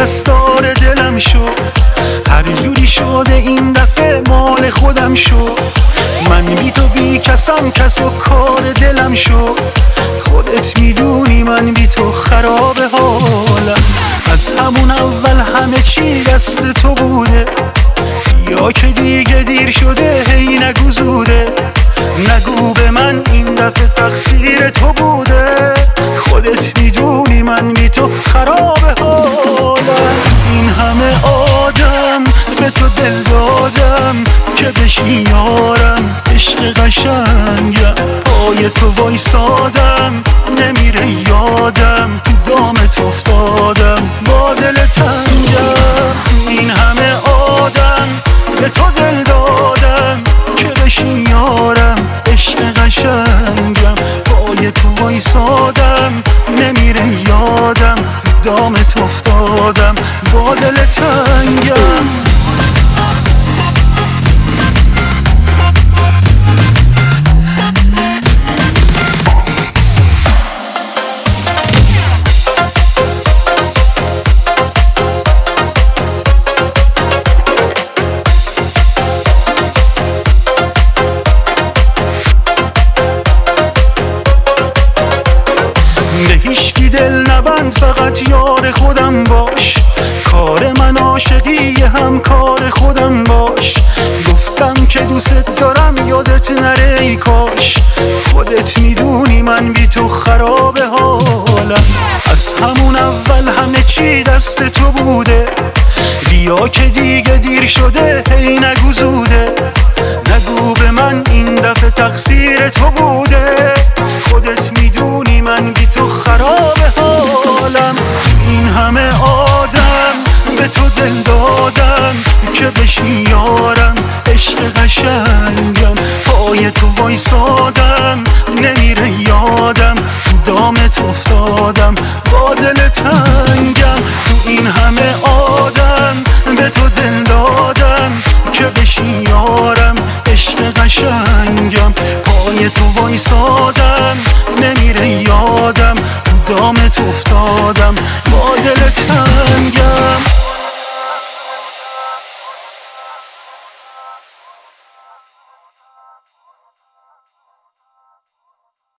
پرستار دلم شو، هر جوری شده این دفعه مال خودم شو. من بی تو بی کسم، کس و کار دلم شو. خودت میدونی من بی تو خراب حالم. از همون اول همه چی دست تو بوده، یا که دیگه دیر شده هی نگو زوده. نگو به من این دفعه تقصیر تو بوده، خودت میدونی من بی تو خراب حالم. این همه آدم به تو دل دادم که بشی یارم، عشق قشنگم پای تو وایسادم، نمیره یادم تو دامت افتادم با دل تنگم. این همه آدم به تو دل دادم که بشی یارم، عشق قشنگم پای تو وایسادم، نمیره یادم تو دامت افتادم با دل تنگم. به هیچکی دل نبند، فقط یار خودم باش. کار من عاشقی، هم کار خودم باش. گفتم که دوست دارم یادت نره ای کاش. خودت میدونی من بی تو خراب حالم. از همون اول همه چی دست تو بوده، بیا که دیگه دیر شده هی نگو زوده. نگو به من این دفعه تقصیر تو بوده، خودت میدونی من بی تو خراب حالم. این همه آدم به تو دل دادم که بشی یارم، عشق قشنگم پای تو وایسادم، نمیره یادم تو دامت افتادم با دل تنگم. تو این همه آدم به تو دل دادم که بشی یارم، عشق قشنگم پای تو وایسادم، نمیره یادم تو دامت افتادم با دل تنگم.